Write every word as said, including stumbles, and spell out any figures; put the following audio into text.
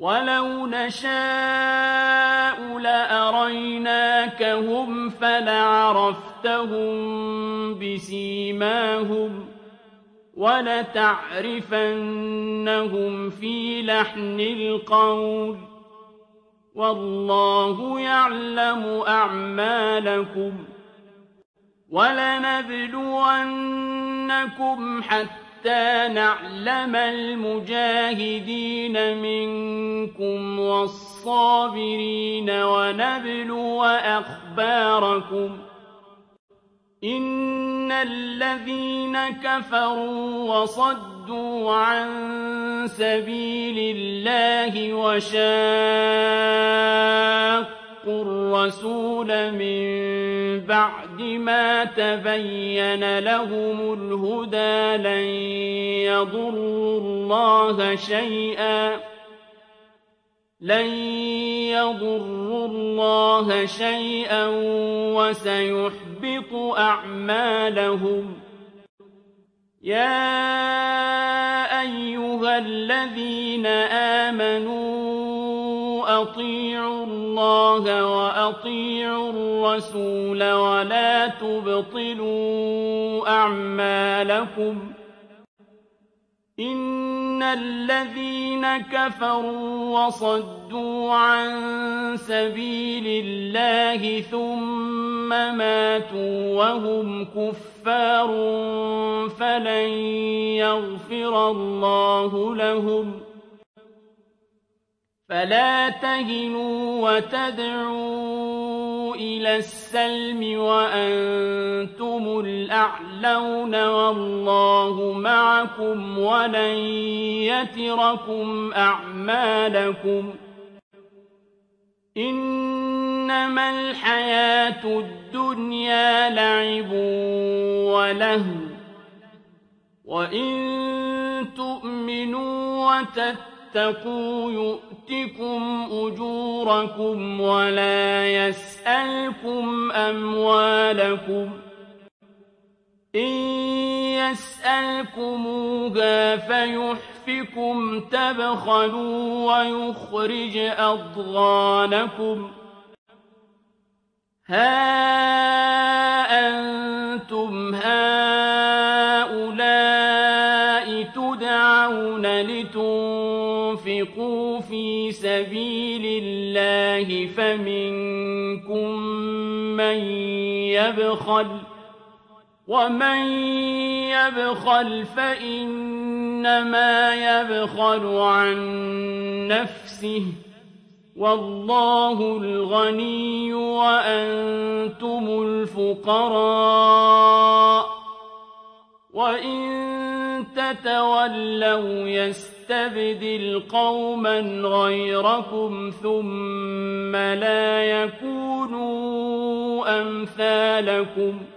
وَلَوْ نَشَاءُ لَأَرَيْنَاكَهُمْ فَلَعَرَفْتَهُم بِسِيمَاهُمْ وَلَتَعْرِفَنَّهُمْ فِي لَحْنِ الْقَوْلِ ۚ وَاللَّهُ يَعْلَمُ أَعْمَالَكُمْ ۚ وَلَنَبْلُوَنَّكُمْ حَتَّىٰ نَعْلَمَ الْمُجَاهِدِينَ مِنكُمْ وَالصَّابِرِينَ وَنَبْلُوَ أَخْبَارَكُمْ ۚ إِنَّ الَّذِينَ كَفَرُوا وَصَدُّوا عَن سَبِيلِ اللَّهِ وَشَاقُّوا الرَّسُولَ مِن بَعْدِ مَا تَبَيَّنَ لَهُمُ الْهُدَىٰ لَن يَضُرُّوا اللَّهَ شَيْئًا لن يضروا الله شيئا وسيحبط أعمالهم. يا أيها الذين آمنوا أطيعوا الله وأطيعوا الرسول ولا تبطلوا أعمالكم. إن الذين كفروا وصدوا عن سبيل الله ثم ماتوا وهم كفار فلن يغفر الله لهم. فلا تهنوا وتدعوا إلى السلم وأنتم الأعلون والله معكم ولن يتركم أعمالكم. إنما الحياة الدنيا لعب ولهو وإن تؤمنوا وتتقوا يؤتكم أجوركم ولا يسألكم أموالكم. إن يسألكموها فيحفكم تبخلوا ويخرج أضغانكم. ها أنتم هؤلاء تدعون لتنفقوا في سبيل الله فمنكم من يبخل ومن يبخل فإنما يبخل عن نفسه والله الغني وأنتم الفقراء. وإن تتولوا يستبدل قوما غيركم ثم لا يكونوا أمثالكم.